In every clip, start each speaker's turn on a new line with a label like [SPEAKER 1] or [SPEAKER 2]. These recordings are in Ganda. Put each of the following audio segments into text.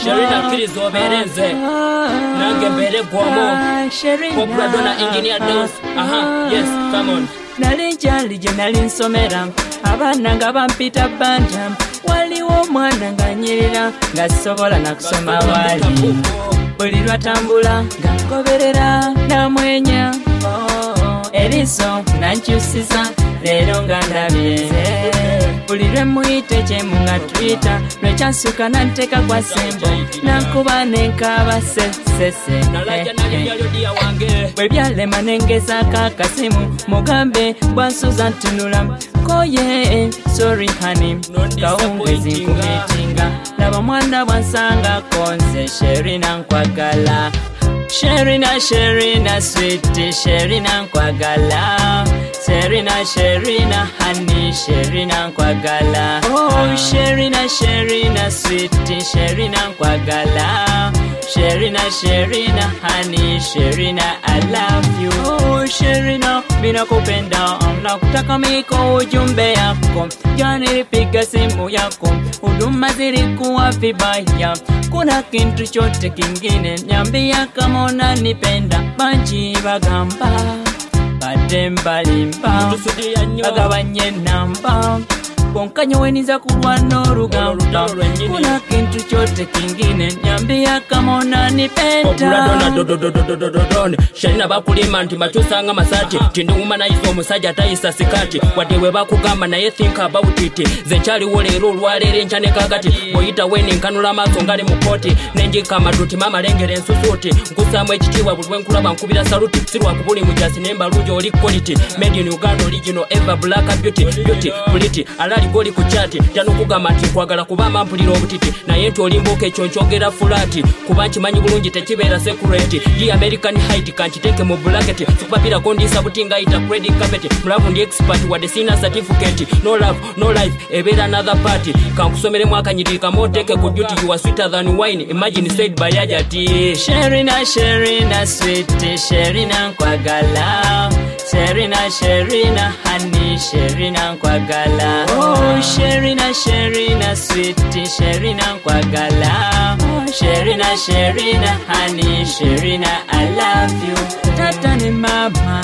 [SPEAKER 1] Sherina Kirizo Bereze Nange Bere Guamo Popra Dona Engineer Dos. Yes, come on.
[SPEAKER 2] Nalinjali je nalinsomera abana nga bampita banja waliwo omwana nga nyirira nga sobola nakusoma wali buli lwatambula nga nkoberera namwenya eriso nankyusiza leero nga ndabye buli lwe muyite kyemu nga twita lwekyasuka nanteka kwa sembo nankuba nenkaba sesese bwe byalema nengezako akasimu mugambe bwansuza ntunula koye sorry honey kawungezi nkumetinga laba mwana bwansanga konze Sherina nkwagala Sherina Sherina sweet Sherina nkwagala Sherina Sherina honey Sherina nkwagala oh Sherina Sherina sweet Sherina nkwagala Sherina Sherina honey Sherina I love you oh Sherina minakupenda nakutaka miko ujumbe yako janilipiga simu yako huduma zilikuwa vibaya kuna kintu chote kingine nyambia kama unanipenda banji bagamba badembalimba bagabanye namba konkanyo weniza kulwana orugamba kuna kintu chote kingine nyambia kama unanipenda
[SPEAKER 1] Sherina bakulima nti matusanga masati tinduma na izo musajja tayisa sikati wadewe bakugamba naye think about it zenchali wolero lwalere nchane kagati boyita wene nkanula maso ngale mukoti nenjika maduti mama lengere ensusuti nkusamwe ekitiwa bulwe nkulaba nkubira saluti sirwa kubuli mujasi nemba lujo oli quality made in Uganda original ever black beauty pretty alali goli ku chati tanukugamba nti kwagala kubama mpulira obutiti naye nti olimboke chonchogera fulati kuba nkimanyi bulungi tekibeera secret ye American height kanchiteke mu bracket supapira kondisa butinga ita credit carpet mulavu ndi expert wade sina certificate no love no life ebera another party kankusomere mwaka nyirika moteke ku duty you are sweeter than wine imagine said by Ajati
[SPEAKER 2] Sherina Sherina sweet Sherina nkwagala Sherina Sherina honey Sherina nkwagala oh Sherina Sherina sweet Sherina nkwagala Sherina Sherina honey Sherina I love you tata ne mama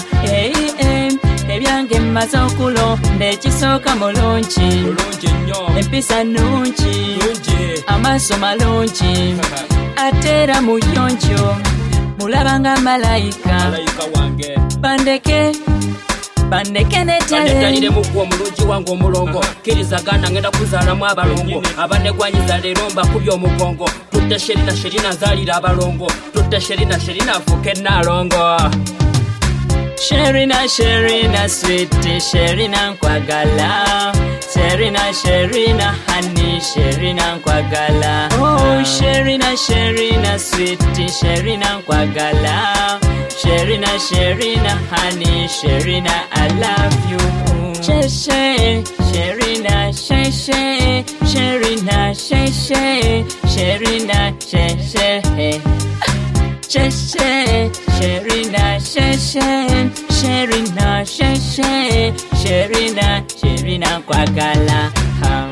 [SPEAKER 2] ebyange mmaza okulo ndekisoka mulungi
[SPEAKER 1] nnyo
[SPEAKER 2] empisa nnungi amaaso malungi atera muyonjo mulabanga malayika
[SPEAKER 1] wange
[SPEAKER 2] bandeke netalire
[SPEAKER 1] mugwo mulungi wange omulongo kirizagana ngenda kuzaalamu abalongo abanegwanyiza leero mbakubya omugongo tutta Sherina zaalira abalongo tutta Sherina afuuke naalongo
[SPEAKER 2] Sherina Sherina sweet Sherina nkwagala Sherina honey Sherina nkwagala oh Sherina sweet Sherina nkwagala Sherina honey Sherina I love you Sherina Sherina Sherina kwagala